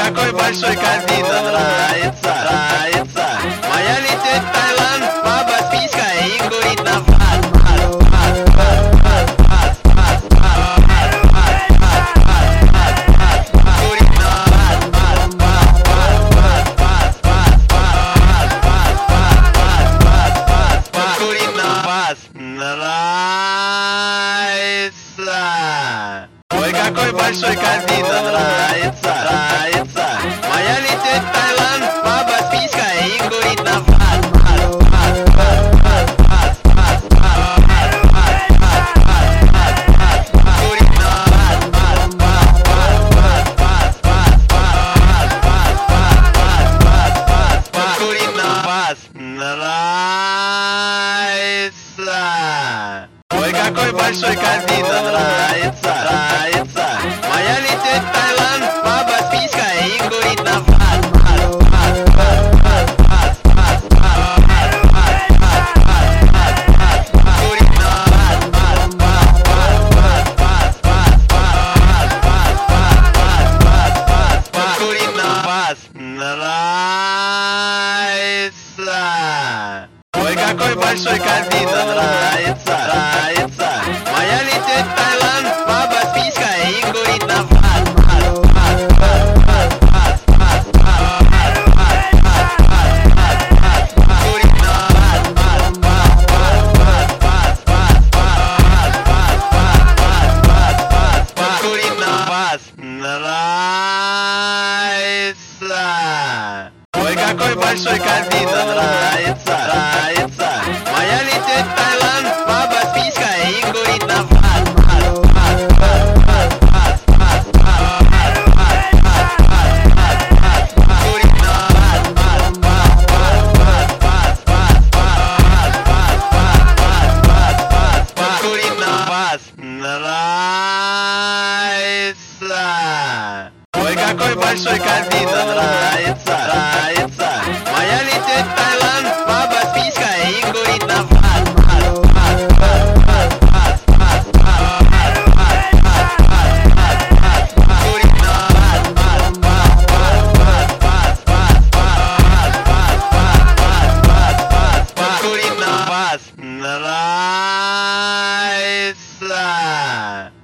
какой большой кабина, нравится, нравится. Моя летит в Таиланд, баба с писькой и курит на фас. Нравится. Ой, какой большой кабина, нравится, нравится. Моя летит в Таиланд, баба с писькой и курит на фас. Курит на фас. Нравится. Ой, какой большой кабина, нравится, нравится. Моя летит в Таиланд, баба с писькой и курит на фас. Курит на фас. Курит на фас. Нравится. Ой, какой большой кабина, нравится, нравится. Моя летит в Таиланд, баба с писькой и курит на фас. Курит на фас. Курит на фас. Нравится. Ой, какой большой кабина, нравится, нравится. Моя летит в Таиланд, баба с писькой и курит на фас. Курит на фас. Курит на фас. Нравится. Ой, какой большой кабина, нравится, нравится. Моя летит в Таиланд,